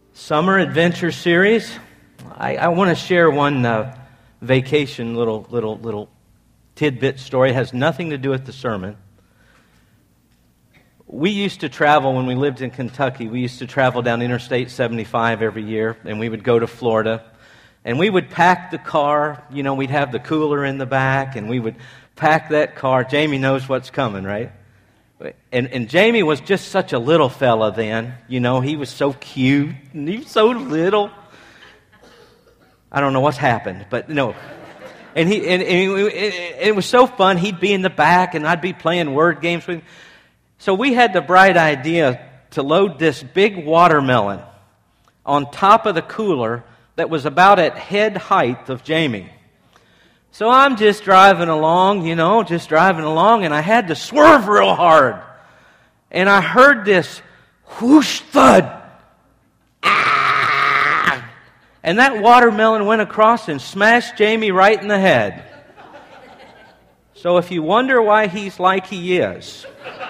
Summer Adventure Series. I want to share one vacation little tidbit story. It has nothing to do with the sermon. We used to travel when we lived in Kentucky. We used to travel down Interstate 75 every year, and we would go to Florida. And we would pack the car. You know, we'd have the cooler in the back, and we would pack that car. Jamie knows what's coming, right? And Jamie was just such a little fella then. You know, he was so cute, and he was so little. I don't know what's happened, but no. And it was so fun. He'd be in the back, and I'd be playing word games with him. So we had the bright idea to load this big watermelon on top of the cooler that was about at head height of Jamie. So I'm just driving along, and I had to swerve real hard. And I heard this whoosh thud. Ah! And that watermelon went across and smashed Jamie right in the head. So if you wonder why he's like he is,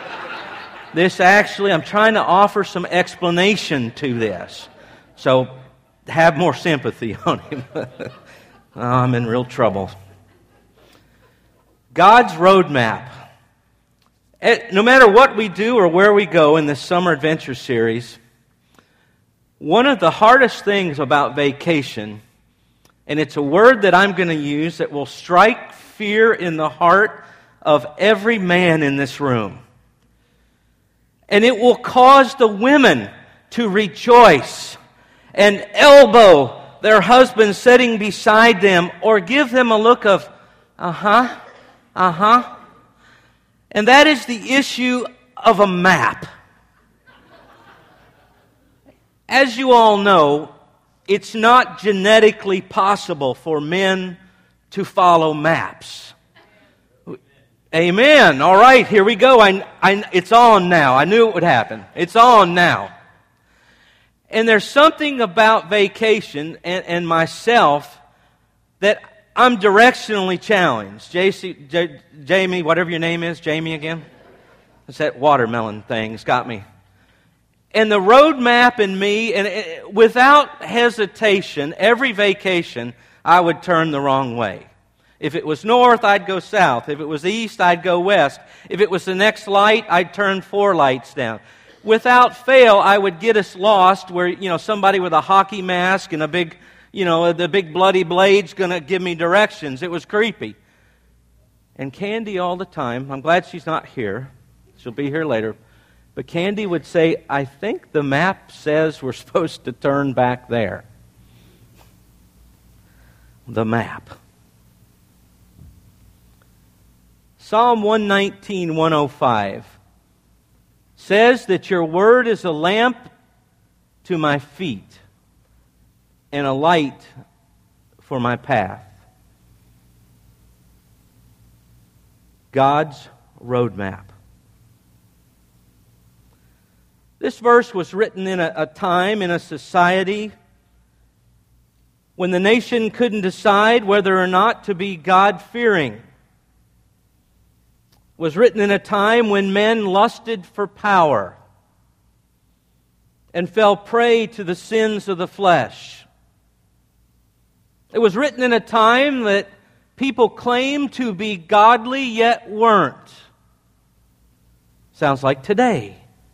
I'm trying to offer some explanation to this. So have more sympathy on him. Oh, I'm in real trouble. God's roadmap. No matter what we do or where we go in this Summer Adventure Series, one of the hardest things about vacation, and it's a word that I'm going to use that will strike fear in the heart of every man in this room. And it will cause the women to rejoice and elbow their husbands sitting beside them or give them a look of, And that is the issue of a map. As you all know, it's not genetically possible for men to follow maps. Amen. All right, here we go. It's on now. I knew it would happen. It's on now. And there's something about vacation and myself that I'm directionally challenged. Jamie, whatever your name is, Jamie again? It's that watermelon thing. It's got me. And the road map in me, and without hesitation, every vacation, I would turn the wrong way. If it was north, I'd go south. If it was east, I'd go west. If it was the next light, I'd turn 4 lights down. Without fail, I would get us lost where, somebody with a hockey mask and a big, the big bloody blade's going to give me directions. It was creepy. And Candy all the time, I'm glad she's not here. She'll be here later. But Candy would say, I think the map says we're supposed to turn back there. The map. Psalm 119, 105 says that your word is a lamp to my feet and a light for my path. God's roadmap. This verse was written in a time, in a society, when the nation couldn't decide whether or not to be God-fearing. It was written in a time when men lusted for power and fell prey to the sins of the flesh. It was written in a time that people claimed to be godly yet weren't. Sounds like today.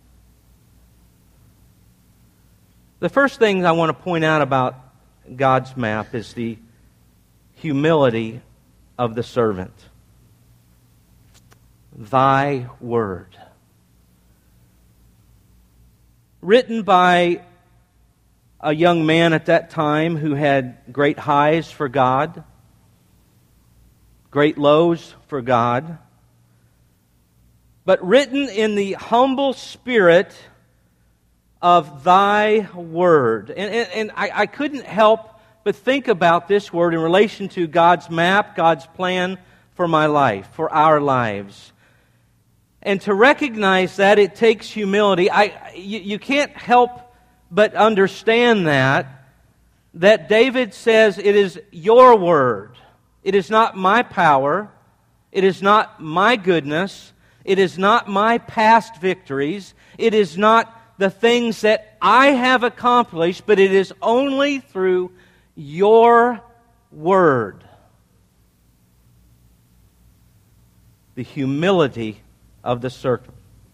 The first thing I want to point out about God's map is the humility of the servant. Thy word. Written by a young man at that time who had great highs for God, great lows for God, but written in the humble spirit of thy word. And I couldn't help but think about this word in relation to God's map, God's plan for my life, for our lives. And to recognize that, it takes humility. You can't help but understand that David says it is your word. It is not my power. It is not my goodness. It is not my past victories. It is not the things that I have accomplished, but it is only through your word. The humility of the servant.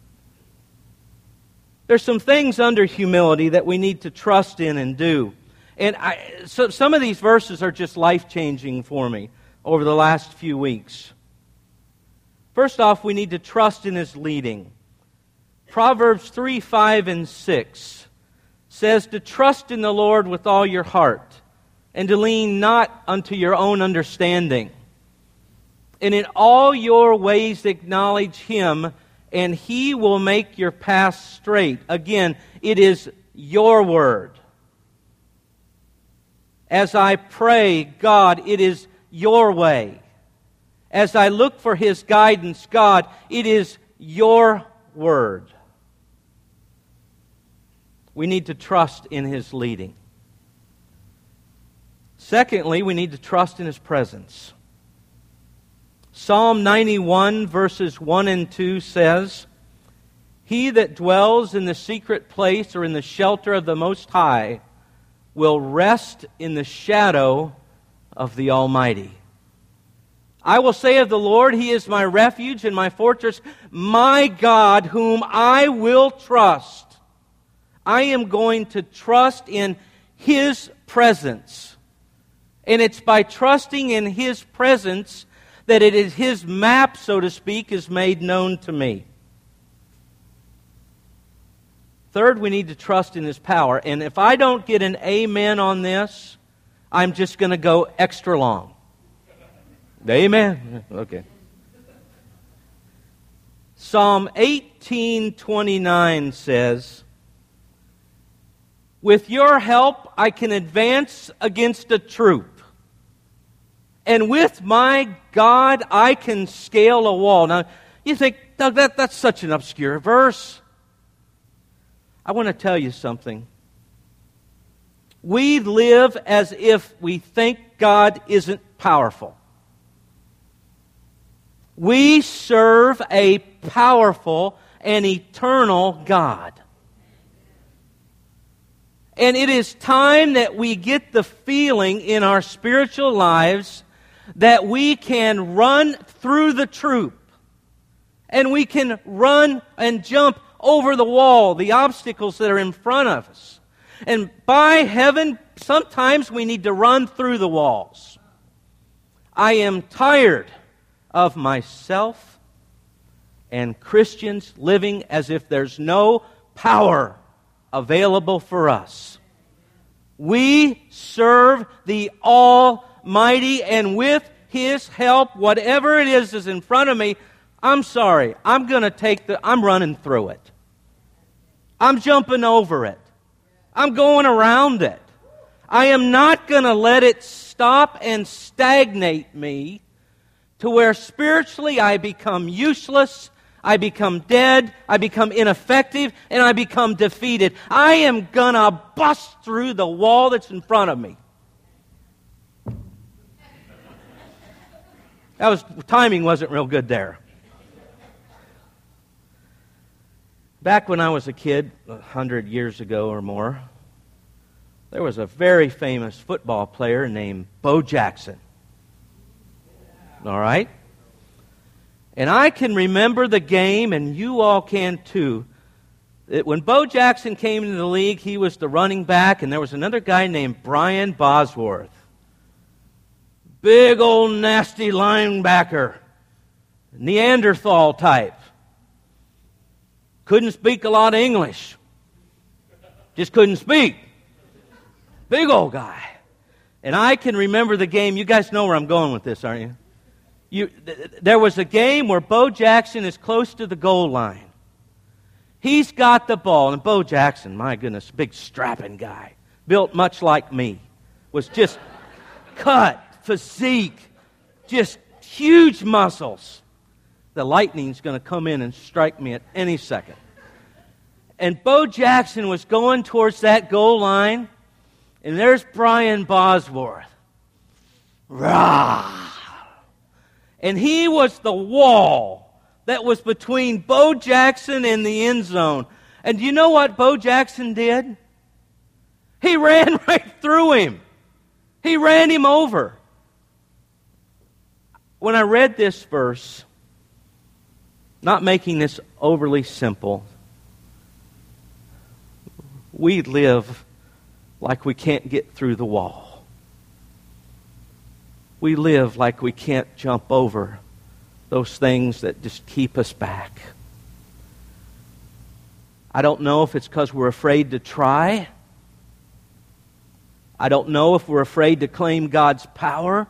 There's some things under humility that we need to trust in and do. And so some of these verses are just life-changing for me over the last few weeks. First off, we need to trust in His leading. Proverbs 3, 5, and 6 says to trust in the Lord with all your heart and to lean not unto your own understanding. And in all your ways acknowledge Him, and He will make your path straight. Again, it is your word. As I pray, God, it is your way. As I look for His guidance, God, it is your word. We need to trust in His leading. Secondly, we need to trust in His presence. Psalm 91 verses 1 and 2 says, He that dwells in the secret place or in the shelter of the Most High will rest in the shadow of the Almighty. I will say of the Lord, He is my refuge and my fortress, my God, whom I will trust. I am going to trust in His presence. And it's by trusting in His presence that it is His map, so to speak, is made known to me. Third, we need to trust in His power. And if I don't get an amen on this, I'm just going to go extra long. Amen? Okay. Psalm 18:29 says, With your help I can advance against a troop. And with my God, I can scale a wall. Now, you think, Doug, that's such an obscure verse. I want to tell you something. We live as if we think God isn't powerful. We serve a powerful and eternal God. And it is time that we get the feeling in our spiritual lives that we can run through the troop. And we can run and jump over the wall, the obstacles that are in front of us. And by heaven, sometimes we need to run through the walls. I am tired of myself and Christians living as if there's no power available for us. We serve the Almighty, and with His help, whatever it is in front of me, I'm sorry, I'm running through it. I'm jumping over it. I'm going around it. I am not going to let it stop and stagnate me to where spiritually I become useless, I become dead, I become ineffective, and I become defeated. I am going to bust through the wall that's in front of me. Timing wasn't real good there. Back when I was a kid, 100 years ago or more, there was a very famous football player named Bo Jackson. All right? And I can remember the game, and you all can too, that when Bo Jackson came into the league, he was the running back, and there was another guy named Brian Bosworth. Big old nasty linebacker, Neanderthal type. Couldn't speak a lot of English. Just couldn't speak. Big old guy. And I can remember the game. You guys know where I'm going with this, aren't you? There was a game where Bo Jackson is close to the goal line. He's got the ball. And Bo Jackson, my goodness, big strapping guy. Built much like me. Was just cut, physique, just huge muscles. The lightning's going to come in and strike me at any second. And Bo Jackson was going towards that goal line, and there's Brian Bosworth. Rah! And he was the wall that was between Bo Jackson and the end zone. And do you know what Bo Jackson did? He ran right through him. He ran him over. When I read this verse, not making this overly simple, we live like we can't get through the wall. We live like we can't jump over those things that just keep us back. I don't know if it's because we're afraid to try. I don't know if we're afraid to claim God's power.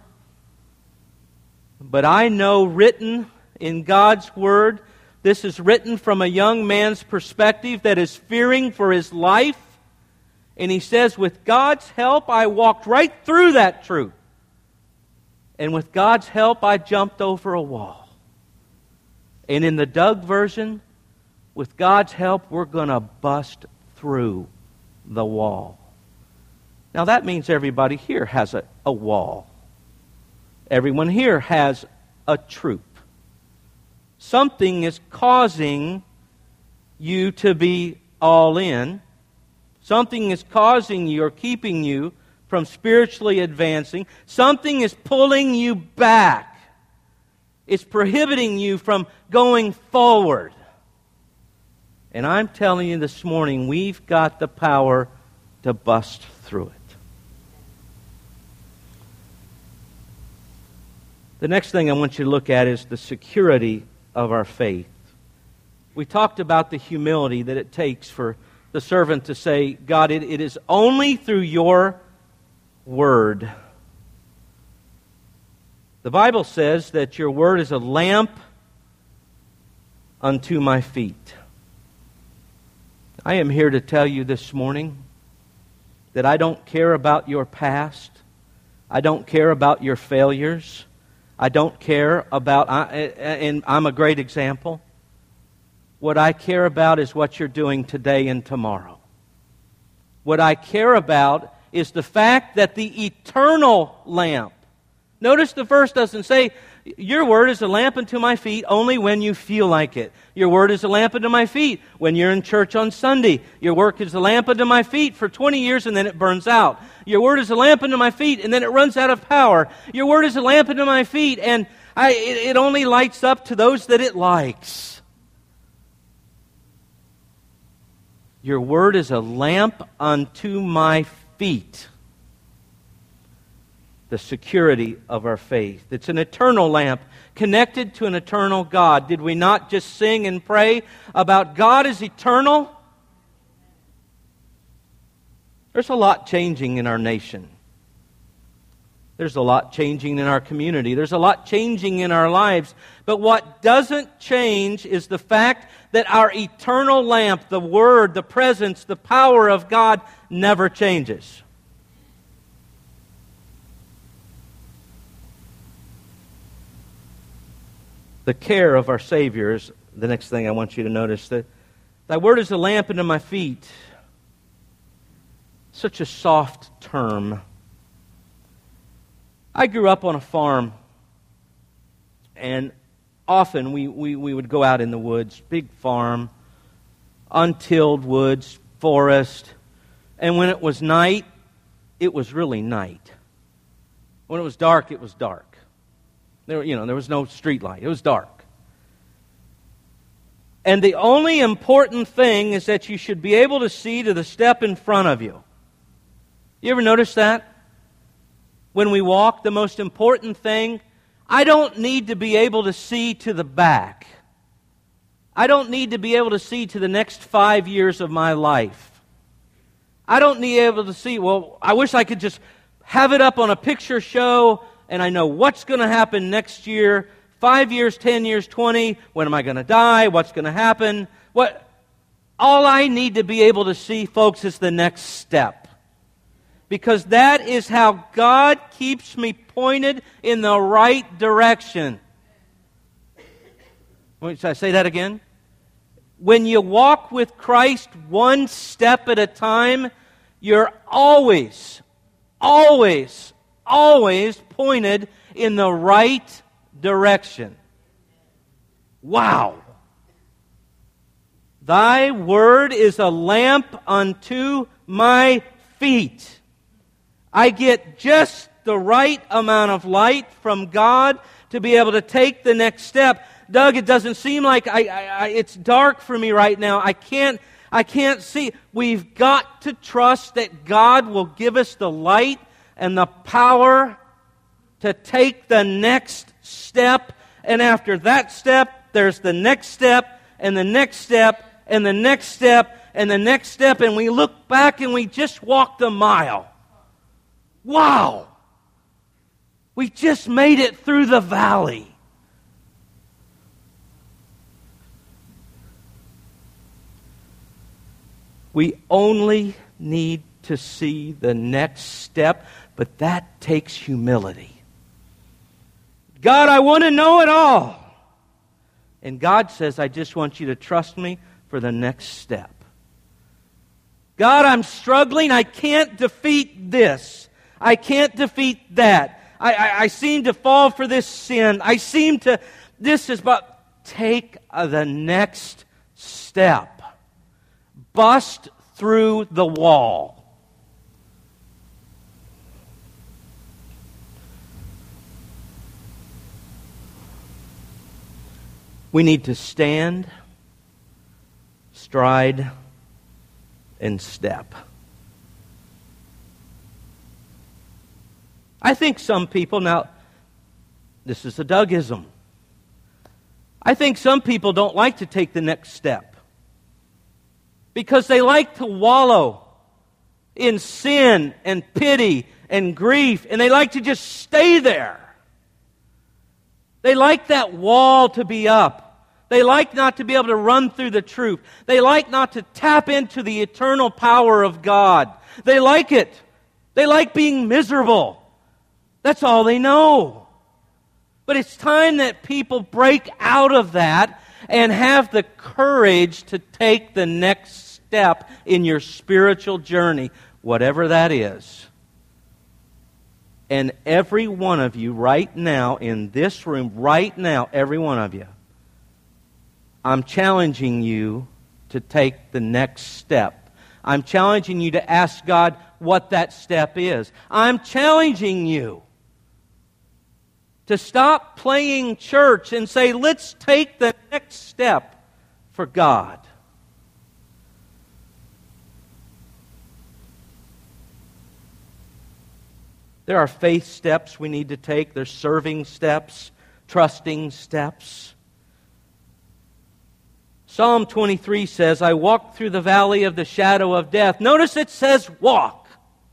But I know written in God's Word, this is written from a young man's perspective that is fearing for his life. And he says, with God's help, I walked right through that truth. And with God's help, I jumped over a wall. And in the Doug version, with God's help, we're going to bust through the wall. Now that means everybody here has a wall. Everyone here has a troop. Something is causing you to be all in. Something is causing you or keeping you from spiritually advancing. Something is pulling you back. It's prohibiting you from going forward. And I'm telling you this morning, we've got the power to bust through it. The next thing I want you to look at is the security of our faith. We talked about the humility that it takes for the servant to say, God, it is only through your word. The Bible says that your word is a lamp unto my feet. I am here to tell you this morning that I don't care about your past. I don't care about your failures. I don't care about, and I'm a great example. What I care about is what you're doing today and tomorrow. What I care about is the fact that the eternal lamp. Notice the verse doesn't say, your word is a lamp unto my feet only when you feel like it. Your word is a lamp unto my feet when you're in church on Sunday. Your work is a lamp unto my feet for 20 years and then it burns out. Your word is a lamp unto my feet and then it runs out of power. Your word is a lamp unto my feet and it only lights up to those that it likes. Your word is a lamp unto my feet. The security of our faith. It's an eternal lamp connected to an eternal God. Did we not just sing and pray about God is eternal? There's a lot changing in our nation. There's a lot changing in our community. There's a lot changing in our lives. But what doesn't change is the fact that our eternal lamp, the Word, the presence, the power of God never changes. The care of our Savior is the next thing I want you to notice. That thy word is a lamp unto my feet. Such a soft term. I grew up on a farm, and often we would go out in the woods, big farm, untilled woods, forest, and when it was night, it was really night. When it was dark, it was dark. There was no street light. It was dark. And the only important thing is that you should be able to see to the step in front of you. You ever notice that? When we walk, the most important thing, I don't need to be able to see to the back. I don't need to be able to see to the next 5 years of my life. I don't need to be able to see, well, I wish I could just have it up on a picture show and I know what's going to happen next year, 5 years, 10 years, 20. When am I going to die? What's going to happen? All I need to be able to see, folks, is the next step. Because that is how God keeps me pointed in the right direction. Should I say that again? When you walk with Christ one step at a time, you're always pointed in the right direction. Wow. Thy word is a lamp unto my feet. I get just the right amount of light from God to be able to take the next step. Doug, it doesn't seem like it's dark for me right now. I can't see. We've got to trust that God will give us the light and the power to take the next step. And after that step, there's the next step, and the next step, and the next step, and the next step, and we look back and we just walked a mile. Wow! We just made it through the valley. We only need to see the next step, but that takes humility. God, I want to know it all. And God says, I just want you to trust me for the next step. God, I'm struggling. I can't defeat this. I can't defeat that. I seem to fall for this sin. This is about, take the next step. Bust through the wall. We need to stand, stride, and step. I think some people, now, this is a Dougism. I think some people don't like to take the next step because they like to wallow in sin and pity and grief, and they like to just stay there. They like that wall to be up. They like not to be able to run through the truth. They like not to tap into the eternal power of God. They like it. They like being miserable. That's all they know. But it's time that people break out of that and have the courage to take the next step in your spiritual journey, whatever that is. And every one of you right now, in this room, right now, every one of you, I'm challenging you to take the next step. I'm challenging you to ask God what that step is. I'm challenging you to stop playing church and say, let's take the next step for God. There are faith steps we need to take. There's serving steps, trusting steps. Psalm 23 says, I walk through the valley of the shadow of death. Notice it says walk.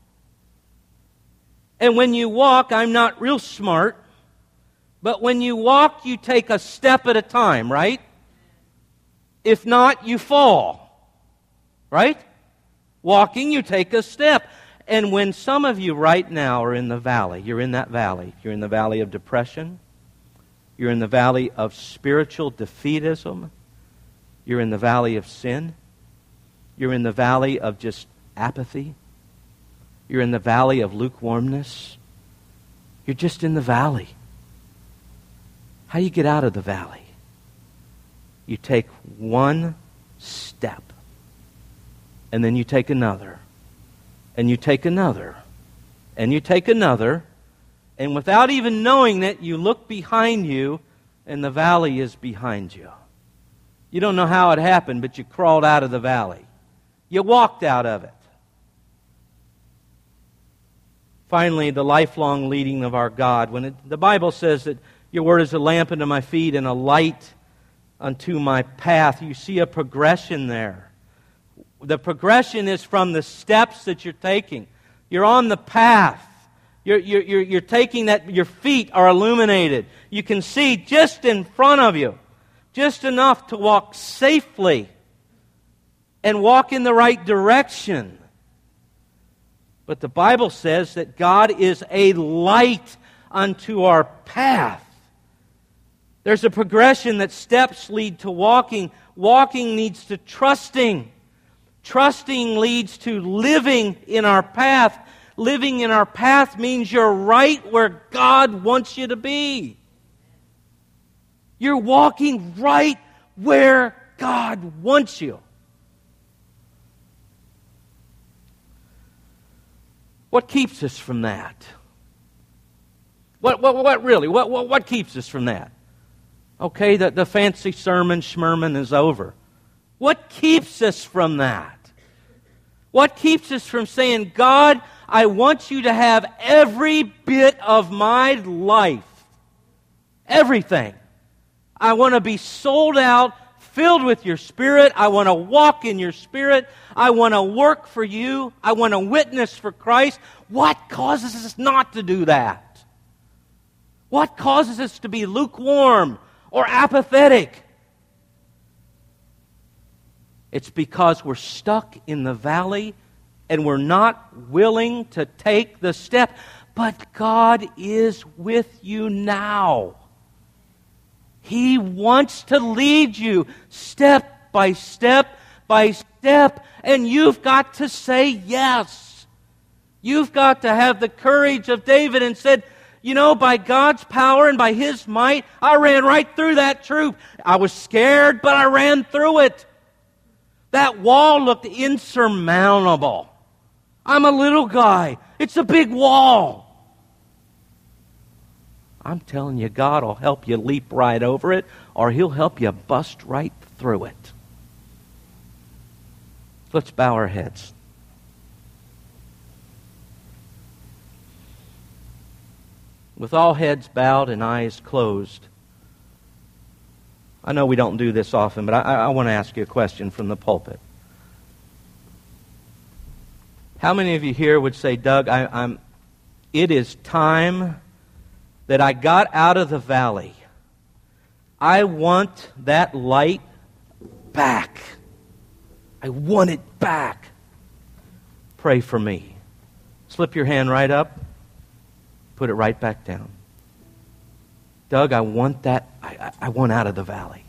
And when you walk, I'm not real smart, but when you walk, you take a step at a time, right? If not, you fall. Right? Walking, you take a step. And when some of you right now are in the valley, you're in that valley. You're in the valley of depression. You're in the valley of spiritual defeatism. You're in the valley of sin. You're in the valley of just apathy. You're in the valley of lukewarmness. You're just in the valley. How do you get out of the valley? You take one step, and then you take another, and you take another, and you take another, and without even knowing it, you look behind you, and the valley is behind you. You don't know how it happened, but you crawled out of the valley. You walked out of it. Finally, the lifelong leading of our God. When the Bible says that your word is a lamp unto my feet and a light unto my path, you see a progression there. The progression is from the steps that you're taking. You're on the path. You're taking that, your feet are illuminated. You can see just in front of you, just enough to walk safely and walk in the right direction. But the Bible says that God is a light unto our path. There's a progression that steps lead to walking. Walking leads to trusting. Trusting leads to living in our path. Living in our path means you're right where God wants you to be. You're walking right where God wants you. What keeps us from that? What really? What keeps us from that? Okay, the fancy sermon, schmerman is over. What keeps us from that? What keeps us from saying, God, I want you to have every bit of my life. Everything. I want to be sold out, filled with your Spirit. I want to walk in your Spirit. I want to work for you. I want to witness for Christ. What causes us not to do that? What causes us to be lukewarm or apathetic? It's because we're stuck in the valley and we're not willing to take the step. But God is with you now. He wants to lead you step by step by step, and you've got to say yes. You've got to have the courage of David and said, you know, by God's power and by His might, I ran right through that troop. I was scared, but I ran through it. That wall looked insurmountable. I'm a little guy. It's a big wall. I'm telling you, God will help you leap right over it, or He'll help you bust right through it. Let's bow our heads. With all heads bowed and eyes closed, I know we don't do this often, but I want to ask you a question from the pulpit. How many of you here would say, Doug, it is time that I got out of the valley. I want that light back. I want it back. Pray for me. Slip your hand right up. Put it right back down. Doug, I want that. I want out of the valley.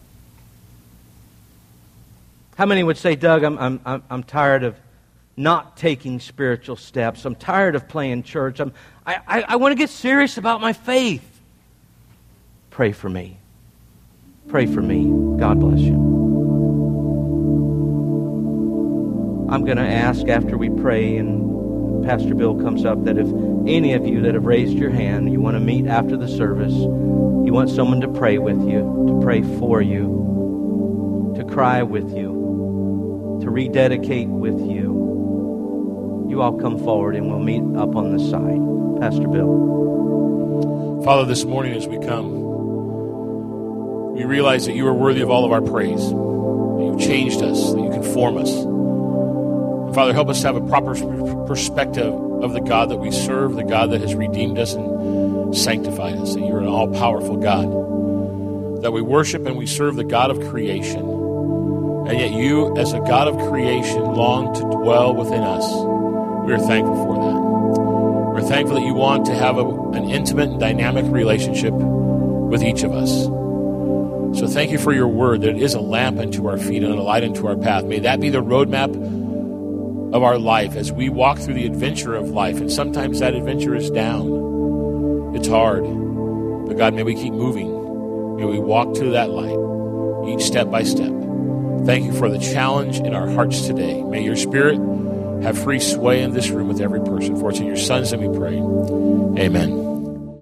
How many would say, Doug, I'm tired of not taking spiritual steps. I'm tired of playing church. I want to get serious about my faith. Pray for me. Pray for me. God bless you. I'm going to ask after we pray and Pastor Bill comes up that if any of you that have raised your hand, you want to meet after the service, you want someone to pray with you, to pray for you, to cry with you, to rededicate with you, you all come forward and we'll meet up on the side. Pastor Bill. Father, this morning as we come, we realize that you are worthy of all of our praise, that you've changed us, that you conform us. And Father, help us to have a proper perspective of the God that we serve, the God that has redeemed us and sanctified us, that you're an all-powerful God, that we worship and we serve the God of creation, and yet you, as a God of creation, long to dwell within us. We are thankful for that. We're thankful that you want to have an intimate and dynamic relationship with each of us. So thank you for your word, that it is a lamp unto our feet and a light unto our path. May that be the roadmap of our life as we walk through the adventure of life. And sometimes that adventure is down. It's hard. But God, may we keep moving. May we walk to that light, each step by step. Thank you for the challenge in our hearts today. May your Spirit have free sway in this room with every person. For it's in your Son's name we pray. Amen.